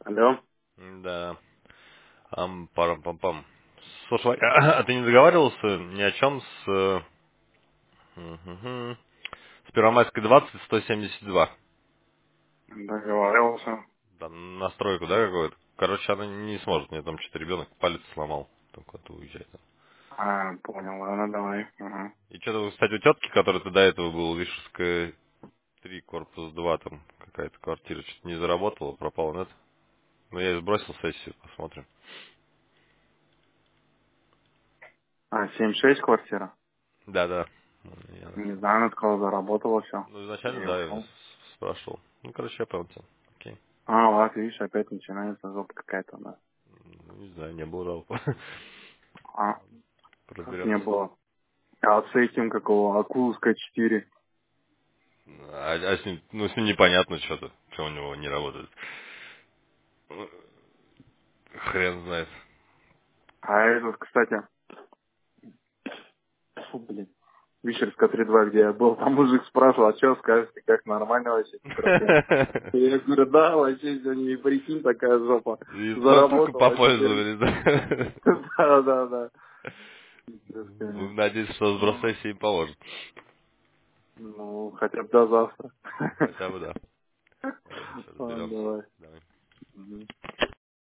Алло. Да. Парам-пам-пам. Слушай, а ты не договаривался ни о чем с Первомайской 20 172? Договаривался. Там настройку, да, какой-то? Короче, она не сможет, у нее там что-то ребенок палец сломал. Там куда-то уезжает. Понял, ладно, давай. Ага. И что-то, кстати, у тетки, которая ты до этого был, Вишерская 3, корпус 2, там какая-то квартира, что-то не заработала, пропала, нет? Ну, я и сбросил сессию, посмотрим. 7-6 квартира. Да-да. Не знаю, она сказала, заработала все. Ну, Я изначально, и да, я ушел. спрашивал. Ну, короче, я понял тебя. Окей. Вот, видишь, опять начинается жопа какая-то у нас. Ну, не знаю, не было жалоб. А, как не Разберемся. было. А вот с этим, какого, Акулская 4. А с ним, ну, с ним непонятно что-то, что у него не работает. Ну, хрен знает. А этот, кстати, фу, блин, Вишерская 3.2, где я был, там мужик спрашивал, а что скажете, как нормально вообще, микрофон? И я говорю, да, вообще сегодня и прикинь, такая жопа. И только Заработала, а теперь... попользовались, да? Да, да, да. Пиздец, Будем конечно. надеяться, что сброс Ну, сессии поможет. ну, хотя бы до завтра. Хотя бы да. Ладно, сейчас Ладно, разберемся. давай. Давай. Мгм.